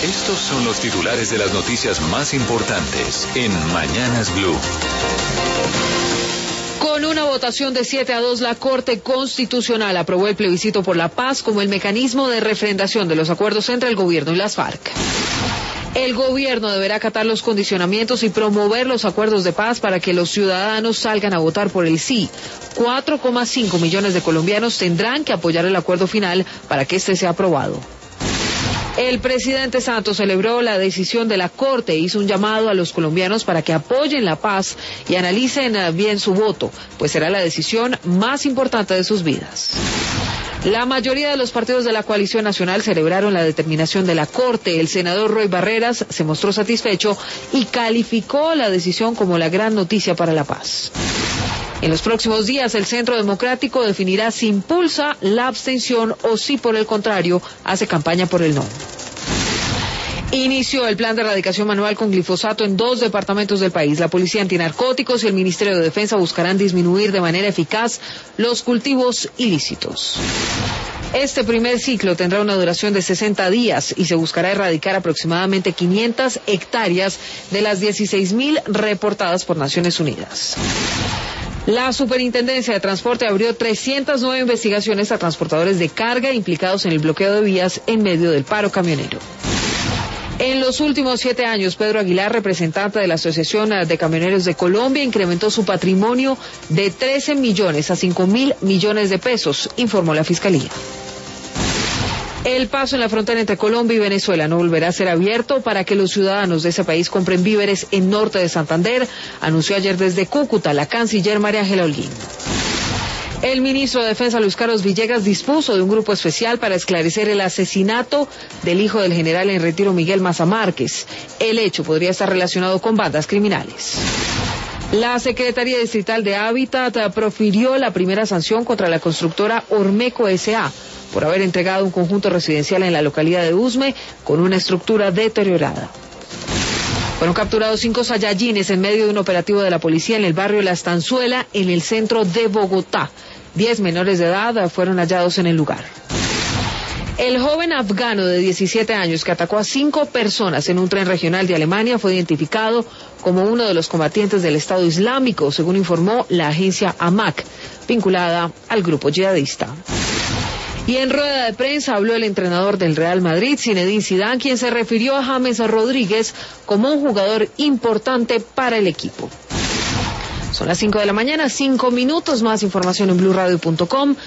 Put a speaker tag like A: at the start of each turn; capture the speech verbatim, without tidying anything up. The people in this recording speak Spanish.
A: Estos son los titulares de las noticias más importantes en Mañanas Blue.
B: Con una votación de siete a dos, la Corte Constitucional aprobó el plebiscito por la paz como el mecanismo de refrendación de los acuerdos entre el gobierno y las FARC. El gobierno deberá acatar los condicionamientos y promover los acuerdos de paz para que los ciudadanos salgan a votar por el sí. cuatro coma cinco millones de colombianos tendrán que apoyar el acuerdo final para que este sea aprobado. El presidente Santos celebró la decisión de la Corte e hizo un llamado a los colombianos para que apoyen la paz y analicen bien su voto, pues será la decisión más importante de sus vidas. La mayoría de los partidos de la coalición nacional celebraron la determinación de la Corte. El senador Roy Barreras se mostró satisfecho y calificó la decisión como la gran noticia para la paz. En los próximos días, el Centro Democrático definirá si impulsa la abstención o si, por el contrario, hace campaña por el no. Inició el plan de erradicación manual con glifosato en dos departamentos del país. La Policía Antinarcóticos y el Ministerio de Defensa buscarán disminuir de manera eficaz los cultivos ilícitos. Este primer ciclo tendrá una duración de sesenta días y se buscará erradicar aproximadamente quinientas hectáreas de las dieciséis mil reportadas por Naciones Unidas. La Superintendencia de Transporte abrió trescientas nueve investigaciones a transportadores de carga implicados en el bloqueo de vías en medio del paro camionero. En los últimos siete años, Pedro Aguilar, representante de la Asociación de Camioneros de Colombia, incrementó su patrimonio de trece millones a cinco mil millones de pesos, informó la Fiscalía. El paso en la frontera entre Colombia y Venezuela no volverá a ser abierto para que los ciudadanos de ese país compren víveres en norte de Santander, anunció ayer desde Cúcuta la canciller María Ángela Holguín. El ministro de Defensa, Luis Carlos Villegas, dispuso de un grupo especial para esclarecer el asesinato del hijo del general en retiro Miguel Maza Márquez. El hecho podría estar relacionado con bandas criminales. La Secretaría Distrital de Hábitat profirió la primera sanción contra la constructora Ormeco S A por haber entregado un conjunto residencial en la localidad de Usme con una estructura deteriorada. Fueron capturados cinco sayayines en medio de un operativo de la policía en el barrio La Estanzuela, en el centro de Bogotá. Diez menores de edad fueron hallados en el lugar. El joven afgano de diecisiete años que atacó a cinco personas en un tren regional de Alemania fue identificado como uno de los combatientes del Estado Islámico, según informó la agencia AMAC, vinculada al grupo yihadista. Y en rueda de prensa habló el entrenador del Real Madrid, Zinedine Zidane, quien se refirió a James Rodríguez como un jugador importante para el equipo. Son las cinco de la mañana, cinco minutos, más información en blue radio punto com.